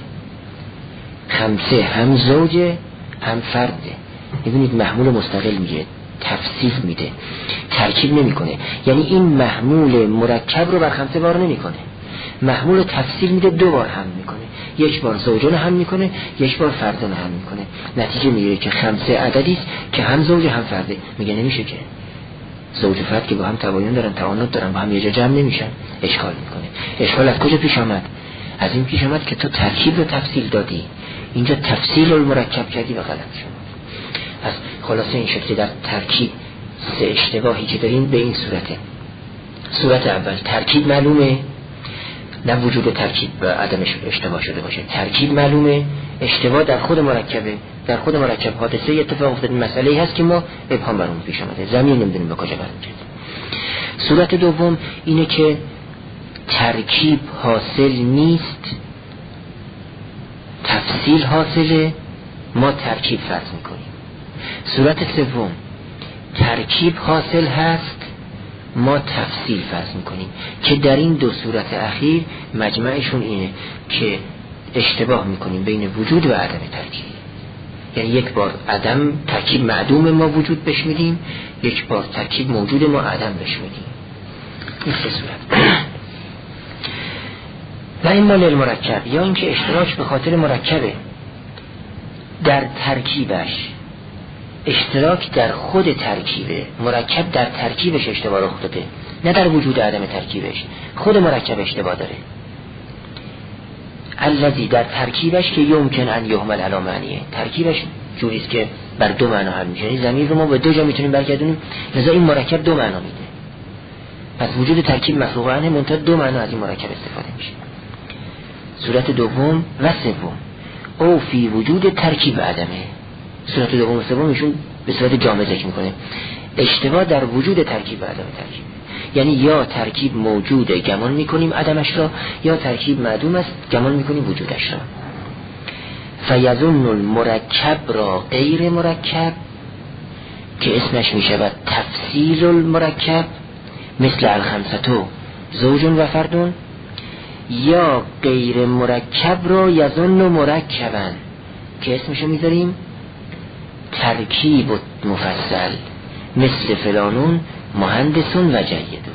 خمسه هم زوجه هم فرده. میبینید محمول مستقل میگه، تفصیل میده، ترکیب نمیکنه. یعنی این محمول مرکب رو بر خمسه بار نمیکنه، محمول تفصیل میده، 2 بار هم میکنه. یک بار زوجون هم میکنه، یک بار فردون هم میکنه. نتیجه میگیره که خمسه عددی است که هم زوج هم فرده. میگه نمیشه که زوج و فرد که با هم تباین دارن، تعانت دارن، با هم یه جا جمع نمیشن. اشکال میکنه. اشکال از کجا پیش آمد؟ از این پیش آمد که تو ترکیب رو تفصیل دادی، اینجا تفصیل رو مرکب کردی و غلط شد. پس خلاصه این شکلی در ترکیب 3 اشتباهی که داریم به این صورته. صورت اول ترکیب معلومه، نه وجود ترکیب و عدمش اشتباه شده باشه. ترکیب معلومه، اشتباه در خود مرکبه. در خود مرکب حادثه اتفاق افتاد، مسئله‌ای هست که ما ابهام برامون پیش اومده، زمین نمیدونیم به کجا برمیگرده. صورت دوم اینه که ترکیب حاصل نیست، تفصیل حاصله، ما ترکیب فرض میکنیم. صورت سوم ترکیب حاصل هست، ما تفصیل فرض میکنیم که در این دو صورت اخیر مجمعشون اینه که اشتباه میکنیم بین وجود و عدم ترکیب. یعنی یک بار عدم ترکیب معدوم ما وجود بهش میدیم، یک بار ترکیب موجود ما عدم بهش میدیم. این سه صورت. و این مال المرکب، یا اینکه اشتراک به خاطر مرکبه در ترکیبش، اشتراک در خود ترکیبه، مرکب در ترکیبش اشتباه رخ داده، نه در وجود عدم ترکیبش. خود مرکب اشتباه داره. الذی در ترکیبش که یمکن ان یحمل علی معنیه، ترکیبش جوریست که بر دو معنا حل میشه. یعنی ضمیر رو ما به دو جا میتونیم برگردونیم، لذا این مرکب دو معنا میده. پس وجود ترکیب مفروغ عنه، منتها دو معنا از این مرکب استفاده میشه. صورت دوم و سوم او فی وجود ترکیب عدمه. صورت دوم و سوم ایشون به صورت جامع ذکر میکنه اشتباه در وجود ترکیب و عدم ترکیب. یعنی یا ترکیب موجوده گمان میکنیم عدمش را، یا ترکیب معدوم است گمان میکنیم وجودش را. فیظن المرکب را غیر مرکب که اسمش میشود تفصیل المرکب، مثل الخمسة زوج و فردون، یا غیر مرکب را یظن مرکبا که اسمشو میذاریم ترکیب مفصل، مثل فلانون مهندسون و جیدون.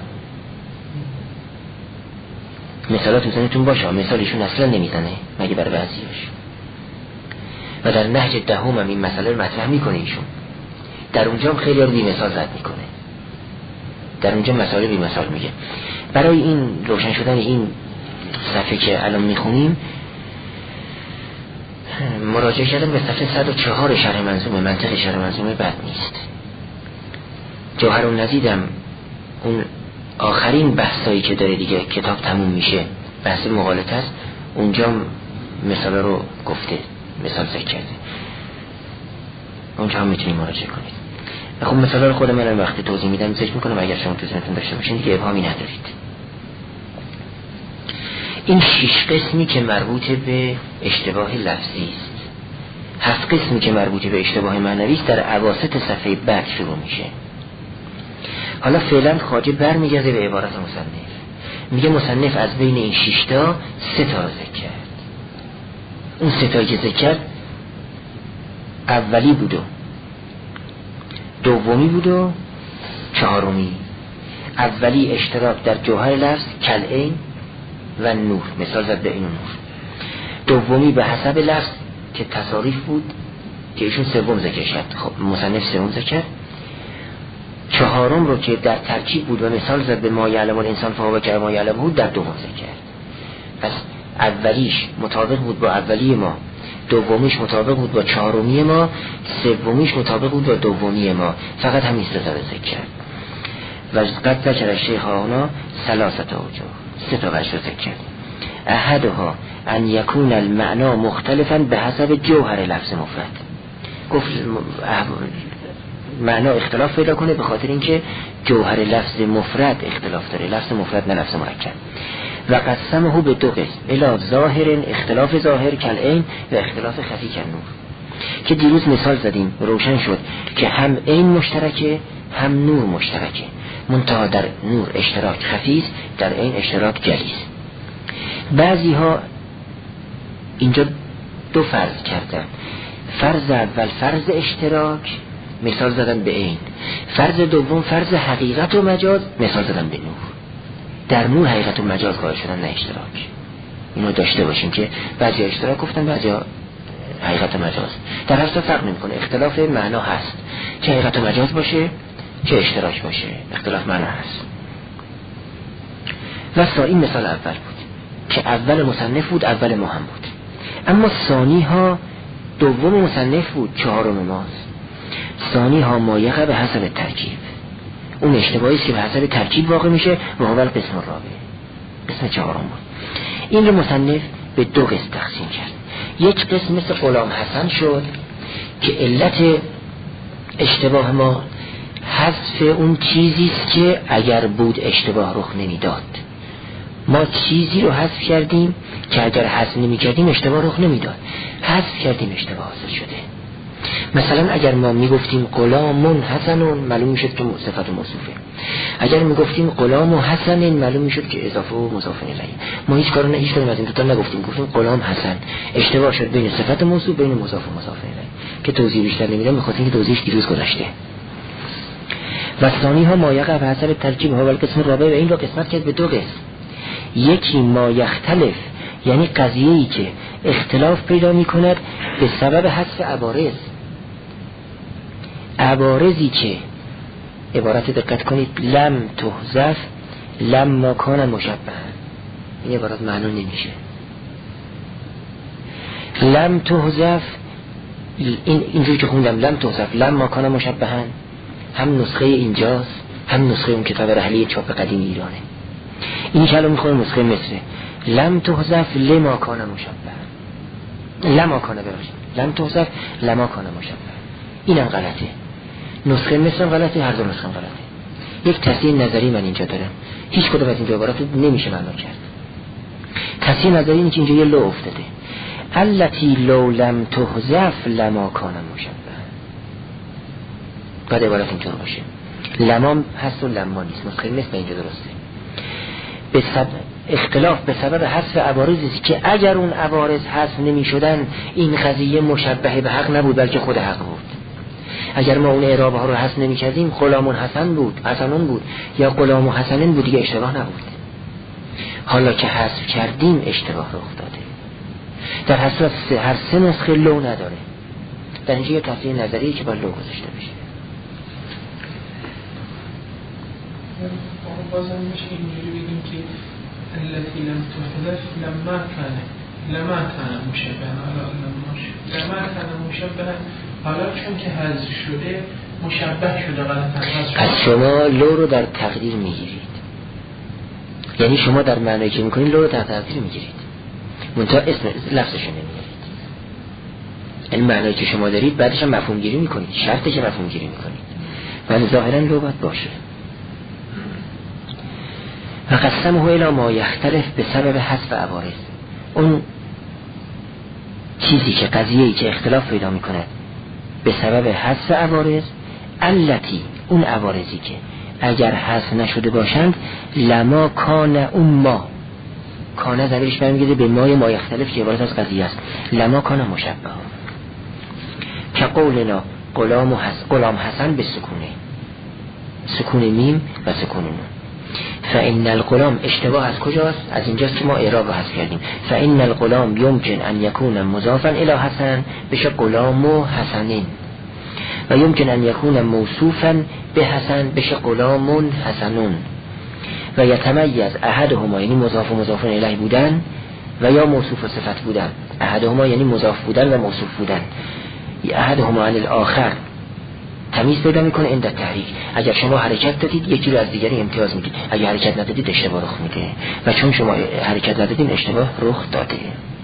مثالات میزنیتون باشه، مثالشون اصلا نمیزنه مگه برای بعضیاش. و در نهج دهم هم این مسئله رو مطرح میکنه ایشون. در اونجا هم خیلی رو بی مثال رد میکنه، در اونجا مسئله بی مثال میگه. برای این روشن شدن این صفحه که الان میخونیم مراجعه کردن به صفحه 104 شرح منظومه، منطق شرح منظومه بد نیست. جوهرالنضیدم اون آخرین بحثایی که داره دیگه کتاب تموم میشه، بحث مغالطه است، اونجا مثال رو گفته، مثال ذکر کرده، اونجا هم میتونید مراجعه کنید. خب مثال رو خودم الان وقتی توضیح میدم ذکر میکنم، اگر شما تو ذهنتون داشته باشین دیگه ابهامی ندارید. این 6 قسمی که مربوط به اشتباه لفظی است، 7 قسمی که مربوط به اشتباه معنوی است در اواسط صفحه بعد شروع میشه. حالا فعلا خواجه برمیگرده به عبارت مصنف، میگه مصنف از بین این 6 تا 3 تا ذکر کرد. اون 3 تایی که ذکر کرد اولی بود و دومی بود و چهارمی. اولی اشتراک در جوهر لفظ کالعین و نور، مثال زد به این و نور. دومی به حسب لفظ که تصاریف بود که ایشون سوم ذکر کرد، خب مصنف سوم ذکر کرد. چهارم رو که در ترکیب بود و مثال زد به ما یعلم الانسان فهو کما یعلم بود، در دوم ذکر کرد. پس اولیش مطابق بود با اولی ما، دومیش مطابق بود با چهارمی ما، سومیش مطابق بود با دومی ما. فقط همین سه تا ذکر کرد. و قد ذکر شیخ هانا ثلاثه وجوه، 3 تا وجه ذکر کرد. احدها ان یکون المعنا مختلفا به حسب جوهر لفظ مفرد. گفت معنا اختلاف پیدا کنه به خاطر اینکه جوهر لفظ مفرد اختلاف داره، لفظ مفرد نه لفظ مرکب. و قسمه به 2 قسم، الی ظاهر اختلاف ظاهر کالعین و اختلاف خفی کالنور، که دیروز مثال زدیم روشن شد که هم عین مشترکه هم نور مشترکه، منتها در نور اشتراک خفی است، در عین اشتراک جلی است. بعضی ها اینجا 2 فرض کردن، فرض اول فرض اشتراک، مثال زدن به عین. فرض دوم فرض حقیقت و مجاز، مثال زدن به نور. در نور حقیقت و مجاز قائل شدن نه اشتراک. اینو داشته باشیم که بعضی اشتراک گفتن بعضی حقیقت و مجاز. در هر فرق نمیکنه، اختلاف معنا هست، چه حقیقت و مجاز باشه چه اشتراک باشه، اختلاف معنا هست. و این مثال اول بود که اول مصنف بود، اول ما هم بود. اما ثانی ها دوم مصنف بود، چهارم ماست. ثانی ها مایقه به حسب ترکیب، اون اشتباهی است که به حسب ترکیب واقع میشه و اول قسم رابع، قسم چهارم بود. این رو مصنف به 2 قسم تقسیم کرد. یک قسم مثل غلام حسن شد که علت اشتباه ما حذف اون چیزی است که اگر بود اشتباه رخ نمیداد. ما چیزی رو حذف کردیم که اگر حذف نمی کردیم اشتباه رخ نمیداد، حذف کردیم اشتباه حاصل شده. مثلا اگر ما میگفتیم غلام حسن معلوم میشد که صفت موصوفه، اگر میگفتیم غلام حسن معلوم میشد که اضافه و مضاف الیه. ما هیچ کاری از این دو تا نگفتیم، گفتیم غلام حسن، اشتباه شد بین صفت موصوف بین مضاف و مضاف الیه که توضیح بیشتر نمیدم میخواستیم که توضیحش دیروز گذشته. و ثانی ها ما یقع به حسب ترکیب ها و القسم الرابع، و این رو قسمت کرد به دو قسم. یکی ما یختلف، یعنی قضیه‌ای که اختلاف پیدا میکند به سبب حذف عوارض، عوارضی که عبارت دقت کنید لم تحذف لما کان مشبهه، این عبارت معنا نمیشه. لم تحذف اینجوری که خوندم لم تحذف لما کان مشبهه، هم نسخه اینجاست هم نسخه اون کتاب رحلی چاپ قدیم ایرانه. این کلام میخوره نسخه مصره. لم تحذف لما کان مشبهه، لما کان ببخشید لم تحذف لما کان مشبهه، اینم غلطه. نسخه مصر غلطه، هر دو نسخه غلطه. یک تصحیح نظری من اینجا دارم، هیچ کدوم از این عبارات نمیشه معنا کرد. تصحیح نظری اینه که اینجا یه لو افتاده، التی لو لم تحذف لما کان مشبهه، بعد عبارت اینطور باشه. لما هست و لما نیست، نسخه مصر اینجا درسته. به سبب اختلاف به سبب حذف عوارضی که اگر اون عوارض حذف نمی شدن این قضیه مشبه به حق نبود بلکه خود حق بود. اگر ما اون اعراب ها رو حذف نمی کردیم غلام حسن بود، حسنون بود، یا غلام حسنین بود، دیگه اشتباه نبود. حالا که حذف کردیم اشتباه رخ داده. در حسرت هر سه نسخه لو نداره. در اینجا یه تصحیح نظری که باید لو گذاشته بشه. بازم میشه اینجوری بگیم که التي لم تحذف لما كان مشبها، لما كان مشبها، حالا چون که حذف شده مشبه شده غلط حذف شده. پس شما لو رو در تقدیر میگیرید، یعنی شما در معنی که میکنید لو رو در تقدیر میگیرید، منتها اسم لفظش رو نمیارید. این معنی که شما دارید بعدش هم مفهوم گیری میکنید، شرطش که مفهوم گیری میکنید، ولی ظاهرا لو باید باشه. و قسمه الی ما یختلف به سبب حذف عوارض، اون چیزی که قضیه‌ای که اختلاف پیدا میکنه به سبب حذف عوارض، التی اون عوارضی که اگر حذف نشده باشند لما کان، اون ما کانه ضمیرش برمیگرده به ما یختلف که عبارت از قضیه است، لما کان مشبه، که قولنا غلام حسن به سکون میم و سکون نون. فإن الغلام اشتباه از کجاست؟ از اینجاست که ما اعراب رو حذف کردیم. فإن الغلام يمكن ان يكون مضافا الى حسن بشه غلام و حسنین، و يمكن ان يكون موصوفا به حسن بشه غلام حسنون، و یتمیز احدهما یعنی مضاف و مضاف الیه بودن و یا موصوف و صفت بودن. احدهما یعنی مضاف بودن و موصوف بودن. احدهما عن الاخر تمیز پیدا میکنه عند تحریک. اگر شما حرکت دادید یکی رو از دیگری امتیاز میدید، اگر حرکت ندادید اشتباه رخ میده، و چون شما حرکت ندادید اشتباه رخ داده.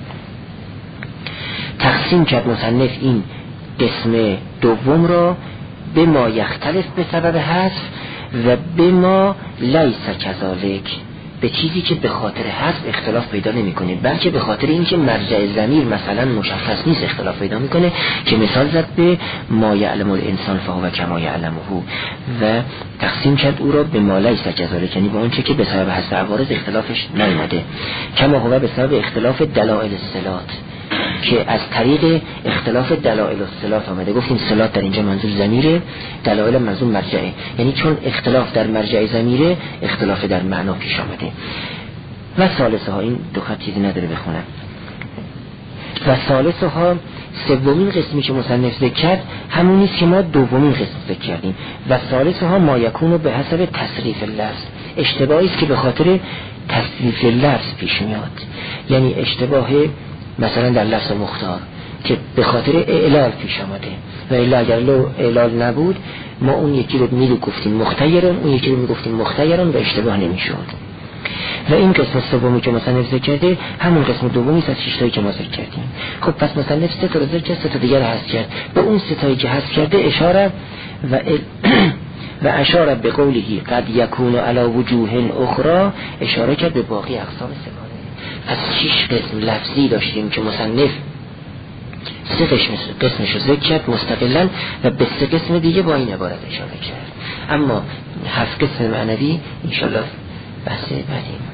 تقسیم کرد مصنف این قسم دوم را به ما یختلف به سبب حذف و به ما لیس کذالک، به چیزی که به خاطر حذف اختلاف پیدا نمیکنه بلکه به خاطر اینکه مرجع ضمیر مثلا مشخص نیست اختلاف پیدا میکنه، که مثال زد به ما یعلم الانسان فهو کما یعلمه، و تقسیم کرد او را به ما لیس کذالک، یعنی به اونچه که به سبب حذف عوارض اختلافش نیامده، کما هو به سبب اختلاف دلائل الصلات، که از طریق اختلاف دلائل الصلات آمده. گفتیم صلات در اینجا منظور ضمیره، دلائل منظور مرجعه، یعنی چون اختلاف در مرجع ضمیره اختلاف در معنا پیش آمده. و ثالثها، این دو خط چیزی نداره بخونم. و ثالثها سومین قسمی که مصنف ذکر کرد همون نیست که ما دومین قسم ذکر کردیم. و ثالثها ما یکونو به حسب تصریف اللفظ، اشتباهی است که به خاطر تصریف لفظ پیش میاد، یعنی اشتباه مثلا در لفظ مختار که به خاطر اعلال پیش آمده، و الا اگر لو اعلال نبود ما اون یکی رو میگفتیم مختیرون، اون یکی رو میگفتیم مختیرون و اشتباه نمیشد. و این قسم سومی که مصنف ذکر کرده همون قسم دومی است از 6 تایی که ما ذکر کردیم. خب پس مصنف 3 تا رو ذکر کرد، 3 تا دیگر رو حذف کرد. به اون 3 تایی که حذف کرده اشاره و اشاره به قوله قد یکون علی وجوه اخرى، اشاره کرد به باقی اقسام سگانه. پس 6 قسم لفظی داشتیم که مصنف سه قسمشو ذکر کرد مستقلا و به سه قسم دیگه با این عبارت اشاره کرد. اما 7 قسم معنوی انشالله بحث بعدی